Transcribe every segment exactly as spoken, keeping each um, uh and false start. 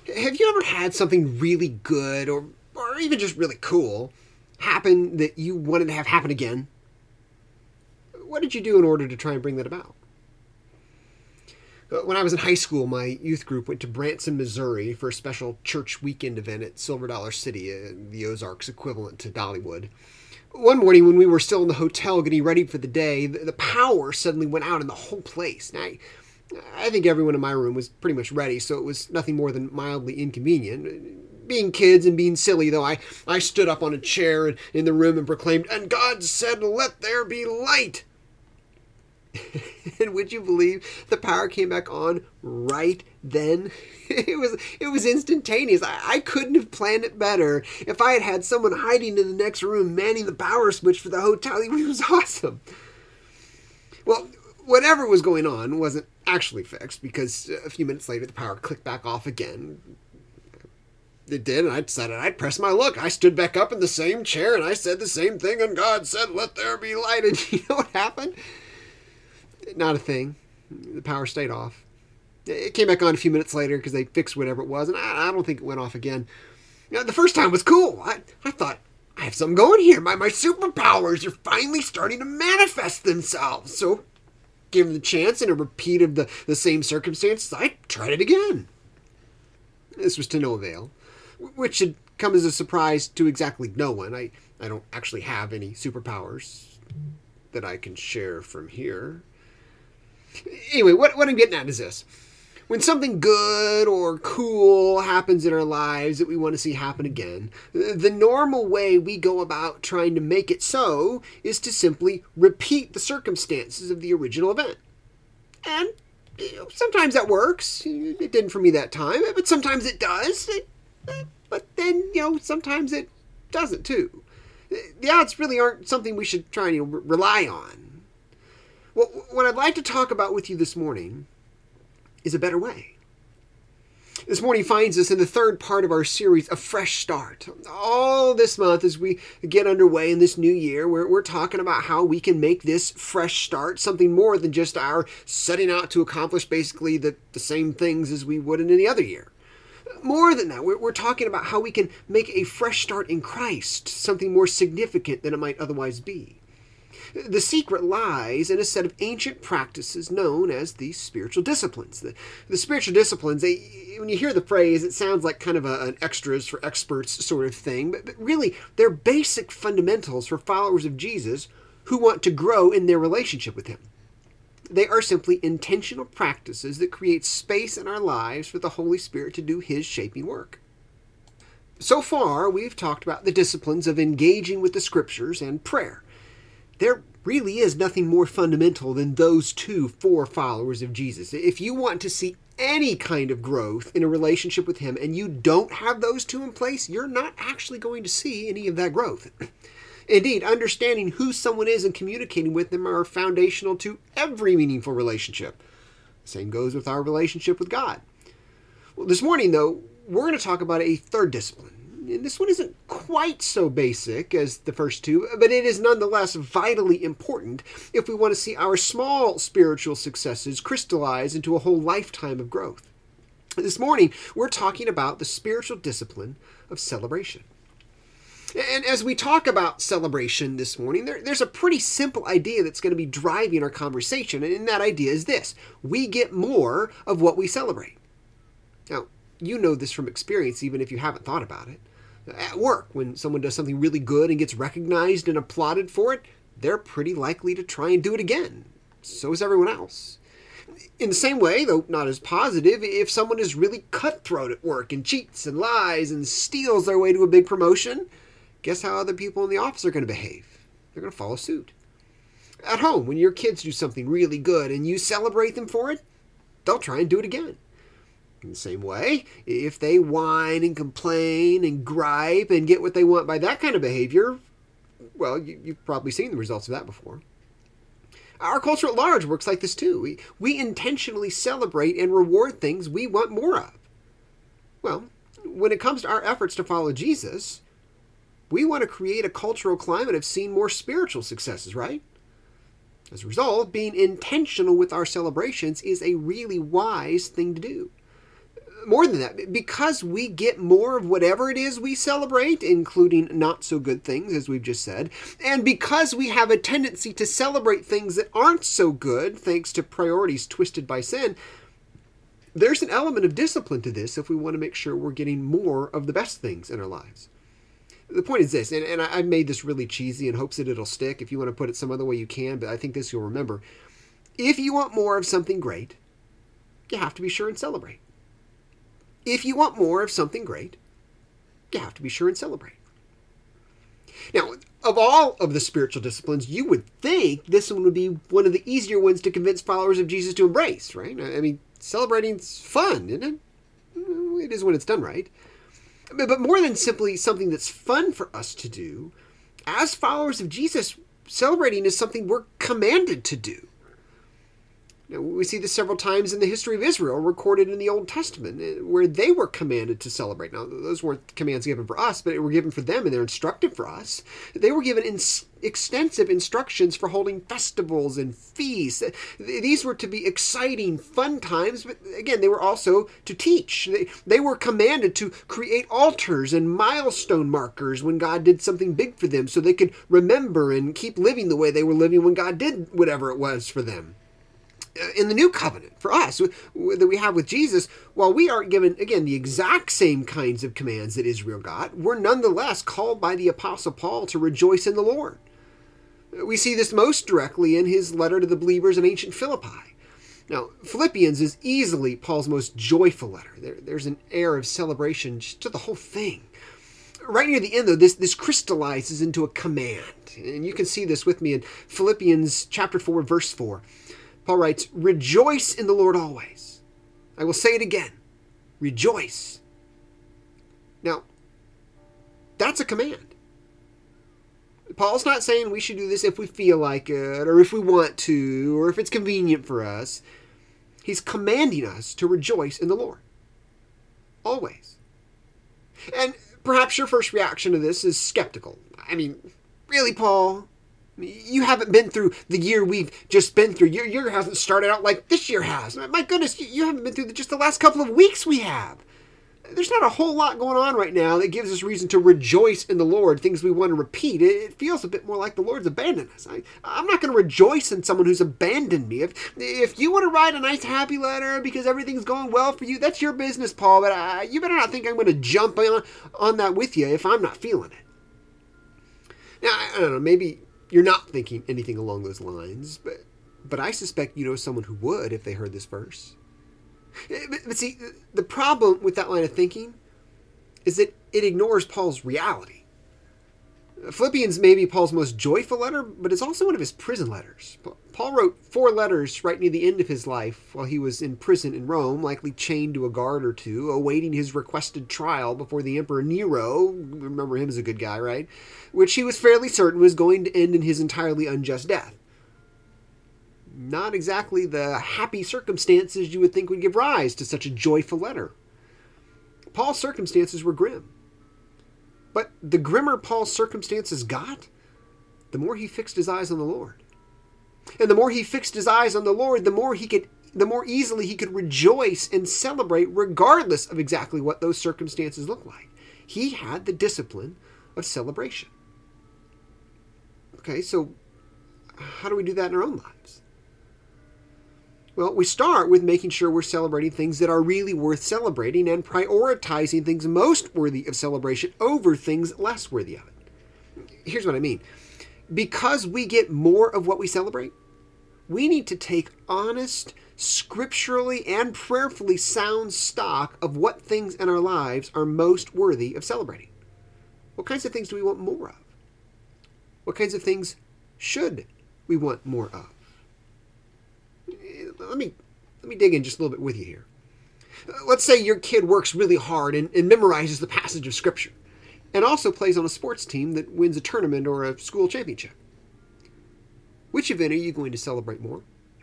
Have you ever had something really good or, or even just really cool happen that you wanted to have happen again? What did you do in order to try and bring that about? When I was in high school, my youth group went to Branson, Missouri for a special church weekend event at Silver Dollar City, the Ozarks equivalent to Dollywood. One morning when we were still in the hotel getting ready for the day, the power suddenly went out in the whole place. Now, I, I think everyone in my room was pretty much ready, so it was nothing more than mildly inconvenient. Being kids and being silly, though, I, I stood up on a chair in the room and proclaimed, "And God said, let there be light." And would you believe the power came back on right then? It was it was instantaneous. I, I couldn't have planned it better. If I had had someone hiding in the next room manning the power switch for the hotel, it was awesome. Well, whatever was going on wasn't actually fixed, because a few minutes later the power clicked back off again. It did, and I decided I'd press my luck. I stood back up in the same chair and I said the same thing, and God said, "Let there be light." And you know what happened? Not a thing. The power stayed off. It came back on a few minutes later because they fixed whatever it was, and I, I don't think it went off again. You know, the first time was cool. I, I thought, I have something going here. My, my superpowers are finally starting to manifest themselves. So, given the chance and a repeat of the, the same circumstances, I tried it again. This was to no avail, which should come as a surprise to exactly no one. I, I don't actually have any superpowers that I can share from here. Anyway, what, what I'm getting at is this. When something good or cool happens in our lives that we want to see happen again, the normal way we go about trying to make it so is to simply repeat the circumstances of the original event. And you know, sometimes that works. It didn't for me that time, but sometimes it does. But then, you know, sometimes it doesn't too. The odds really aren't something we should try and you know, rely on. Well, what I'd like to talk about with you this morning is a better way. This morning finds us in the third part of our series, A Fresh Start. All this month as we get underway in this new year, we're, we're talking about how we can make this fresh start something more than just our setting out to accomplish basically the, the same things as we would in any other year. More than that, we're, we're talking about how we can make a fresh start in Christ something more significant than it might otherwise be. The secret lies in a set of ancient practices known as the spiritual disciplines. The, the spiritual disciplines, they, when you hear the phrase, it sounds like kind of a, an extras for experts sort of thing, but, but really they're basic fundamentals for followers of Jesus who want to grow in their relationship with him. They are simply intentional practices that create space in our lives for the Holy Spirit to do his shaping work. So far, we've talked about the disciplines of engaging with the scriptures and prayer. There really is nothing more fundamental than those two for followers of Jesus. If you want to see any kind of growth in a relationship with him and you don't have those two in place, you're not actually going to see any of that growth. Indeed, understanding who someone is and communicating with them are foundational to every meaningful relationship. The same goes with our relationship with God. Well, this morning, though, we're going to talk about a third discipline. And this one isn't quite so basic as the first two, but it is nonetheless vitally important if we want to see our small spiritual successes crystallize into a whole lifetime of growth. This morning, we're talking about the spiritual discipline of celebration. And as we talk about celebration this morning, there, there's a pretty simple idea that's going to be driving our conversation, and that idea is this: we get more of what we celebrate. Now, you know this from experience, even if you haven't thought about it. At work, when someone does something really good and gets recognized and applauded for it, they're pretty likely to try and do it again. So is everyone else. In the same way, though not as positive, if someone is really cutthroat at work and cheats and lies and steals their way to a big promotion, guess how other people in the office are going to behave? They're going to follow suit. At home, when your kids do something really good and you celebrate them for it, they'll try and do it again. In the same way, if they whine and complain and gripe and get what they want by that kind of behavior, well, you, you've probably seen the results of that before. Our culture at large works like this too. We, we intentionally celebrate and reward things we want more of. Well, when it comes to our efforts to follow Jesus, we want to create a cultural climate of seeing more spiritual successes, right? As a result, being intentional with our celebrations is a really wise thing to do. More than that, because we get more of whatever it is we celebrate, including not so good things, as we've just said, and because we have a tendency to celebrate things that aren't so good, thanks to priorities twisted by sin, there's an element of discipline to this if we want to make sure we're getting more of the best things in our lives. The point is this, and, and I made this really cheesy in hopes that it'll stick. If you want to put it some other way, you can, but I think this you'll remember. If you want more of something great, you have to be sure and celebrate. If you want more of something great, you have to be sure and celebrate. Now, of all of the spiritual disciplines, you would think this one would be one of the easier ones to convince followers of Jesus to embrace, right? I mean, celebrating's fun, isn't it? It is when it's done right. But more than simply something that's fun for us to do, as followers of Jesus, celebrating is something we're commanded to do. Now, we see this several times in the history of Israel, recorded in the Old Testament, where they were commanded to celebrate. Now, those weren't commands given for us, but they were given for them, and they're instructed for us. They were given in extensive instructions for holding festivals and feasts. These were to be exciting, fun times, but again, they were also to teach. They, they were commanded to create altars and milestone markers when God did something big for them, so they could remember and keep living the way they were living when God did whatever it was for them. In the new covenant, for us, that we have with Jesus, while we aren't given, again, the exact same kinds of commands that Israel got, we're nonetheless called by the Apostle Paul to rejoice in the Lord. We see this most directly in his letter to the believers in ancient Philippi. Now, Philippians is easily Paul's most joyful letter. There, there's an air of celebration just to the whole thing. Right near the end, though, this, this crystallizes into a command. And you can see this with me in Philippians chapter four, verse four. Paul writes, "Rejoice in the Lord always. I will say it again. Rejoice." Now, that's a command. Paul's not saying we should do this if we feel like it, or if we want to, or if it's convenient for us. He's commanding us to rejoice in the Lord. Always. And perhaps your first reaction to this is skeptical. I mean, really, Paul? You haven't been through the year we've just been through. Your year hasn't started out like this year has. My goodness, you haven't been through just the last couple of weeks we have. There's not a whole lot going on right now that gives us reason to rejoice in the Lord, things we want to repeat. It feels a bit more like the Lord's abandoned us. I, I'm not going to rejoice in someone who's abandoned me. If, if you want to write a nice happy letter because everything's going well for you, that's your business, Paul, but I, you better not think I'm going to jump on, on that with you if I'm not feeling it. Now, I, I don't know, maybe you're not thinking anything along those lines, but but I suspect you know someone who would if they heard this verse. But, but see, the problem with that line of thinking is that it ignores Paul's reality. Philippians may be Paul's most joyful letter, but it's also one of his prison letters. Paul wrote four letters right near the end of his life while he was in prison in Rome, likely chained to a guard or two, awaiting his requested trial before the Emperor Nero, remember him as a good guy, right? Which he was fairly certain was going to end in his entirely unjust death. Not exactly the happy circumstances you would think would give rise to such a joyful letter. Paul's circumstances were grim. But the grimmer Paul's circumstances got, the more he fixed his eyes on the Lord. And the more he fixed his eyes on the Lord, the more he could, the more easily he could rejoice and celebrate regardless of exactly what those circumstances looked like. He had the discipline of celebration. Okay, so how do we do that in our own lives? Well, we start with making sure we're celebrating things that are really worth celebrating and prioritizing things most worthy of celebration over things less worthy of it. Here's what I mean. Because we get more of what we celebrate, we need to take honest, scripturally and prayerfully sound stock of what things in our lives are most worthy of celebrating. What kinds of things do we want more of? What kinds of things should we want more of? Let me let me dig in just a little bit with you here. Let's say your kid works really hard and, and memorizes the passage of Scripture, and also plays on a sports team that wins a tournament or a school championship. Which event are you going to celebrate more?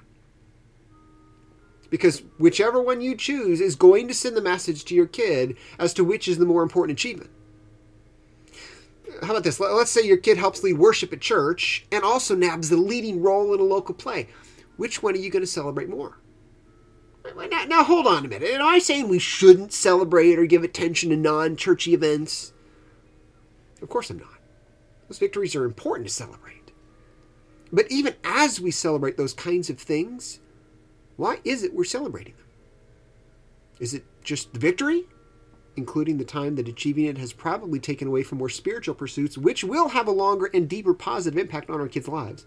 Because whichever one you choose is going to send the message to your kid as to which is the more important achievement. How about this? Let's say your kid helps lead worship at church and also nabs the leading role in a local play. Which one are you going to celebrate more? Now, now hold on a minute. Am I saying we shouldn't celebrate or give attention to non-churchy events? Of course I'm not. Those victories are important to celebrate. But even as we celebrate those kinds of things, why is it we're celebrating them? Is it just the victory, including the time that achieving it has probably taken away from more spiritual pursuits, which will have a longer and deeper positive impact on our kids' lives?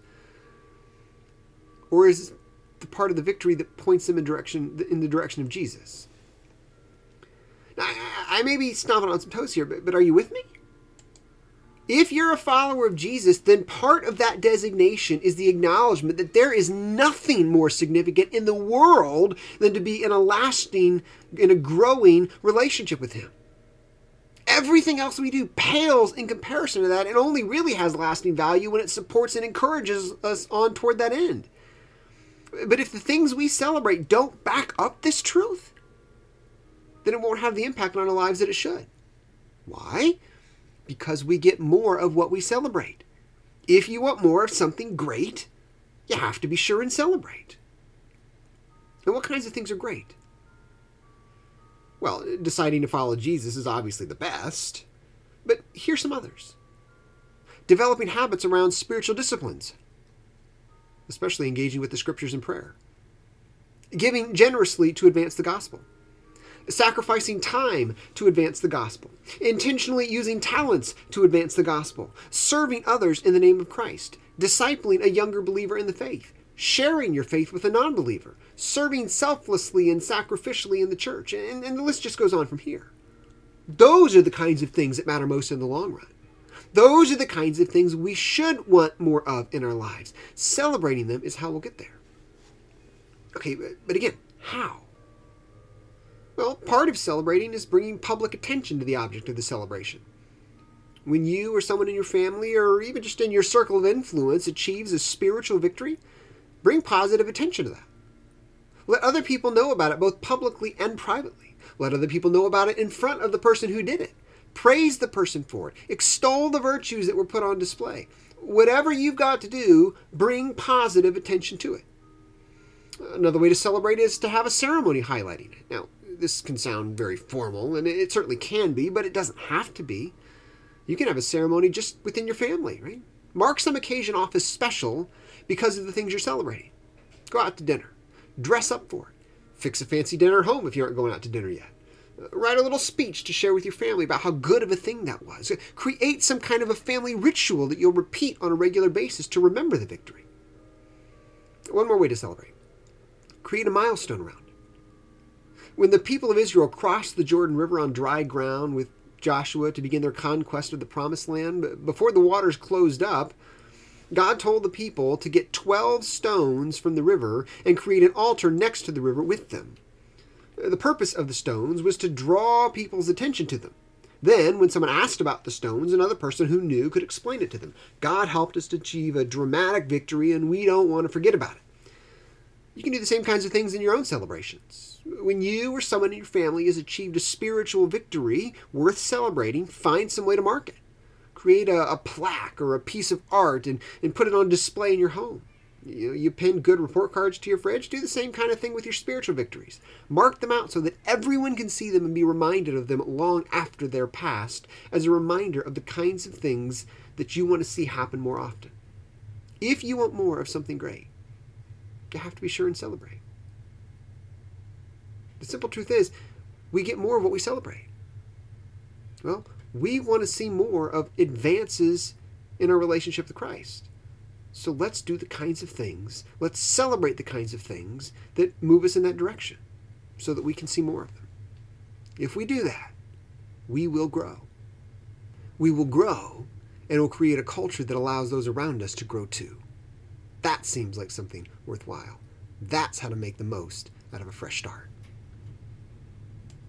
Or is it the part of the victory that points them in direction in the direction of Jesus? Now, I, I may be stomping on some toes here, but, but are you with me? If you're a follower of Jesus, then part of that designation is the acknowledgement that there is nothing more significant in the world than to be in a lasting, in a growing relationship with Him. Everything else we do pales in comparison to that and only really has lasting value when it supports and encourages us on toward that end. But if the things we celebrate don't back up this truth, then it won't have the impact on our lives that it should. Why? Because we get more of what we celebrate. If you want more of something great, you have to be sure and celebrate. And what kinds of things are great? Well, deciding to follow Jesus is obviously the best, but here's some others. Developing habits around spiritual disciplines, especially engaging with the scriptures and prayer. Giving generously to advance the gospel. Sacrificing time to advance the gospel. Intentionally using talents to advance the gospel. Serving others in the name of Christ. Discipling a younger believer in the faith. Sharing your faith with a non-believer. Serving selflessly and sacrificially in the church. And, and the list just goes on from here. Those are the kinds of things that matter most in the long run. Those are the kinds of things we should want more of in our lives. Celebrating them is how we'll get there. Okay, but, but again, how? Well, part of celebrating is bringing public attention to the object of the celebration. When you or someone in your family or even just in your circle of influence achieves a spiritual victory, bring positive attention to that. Let other people know about it both publicly and privately. Let other people know about it in front of the person who did it. Praise the person for it. Extol the virtues that were put on display. Whatever you've got to do, bring positive attention to it. Another way to celebrate is to have a ceremony highlighting it. Now, this can sound very formal, and it certainly can be, but it doesn't have to be. You can have a ceremony just within your family, right? Mark some occasion off as special because of the things you're celebrating. Go out to dinner. Dress up for it. Fix a fancy dinner at home if you aren't going out to dinner yet. Write a little speech to share with your family about how good of a thing that was. Create some kind of a family ritual that you'll repeat on a regular basis to remember the victory. One more way to celebrate. Create a milestone around it. When the people of Israel crossed the Jordan River on dry ground with Joshua to begin their conquest of the Promised Land, before the waters closed up, God told the people to get twelve stones from the river and create an altar next to the river with them. The purpose of the stones was to draw people's attention to them. Then, when someone asked about the stones, another person who knew could explain it to them. God helped us to achieve a dramatic victory, and we don't want to forget about it. You can do the same kinds of things in your own celebrations. When you or someone in your family has achieved a spiritual victory worth celebrating, find some way to mark it. Create a, a plaque or a piece of art and, and put it on display in your home. You know, you pin good report cards to your fridge. Do the same kind of thing with your spiritual victories. Mark them out so that everyone can see them and be reminded of them long after they're past, as a reminder of the kinds of things that you want to see happen more often. If you want more of something great, you have to be sure and celebrate. The simple truth is, we get more of what we celebrate. Well, we want to see more of advances in our relationship with Christ. So let's do the kinds of things, let's celebrate the kinds of things that move us in that direction so that we can see more of them. If we do that, we will grow. We will grow and will create a culture that allows those around us to grow too. That seems like something worthwhile. That's how to make the most out of a fresh start.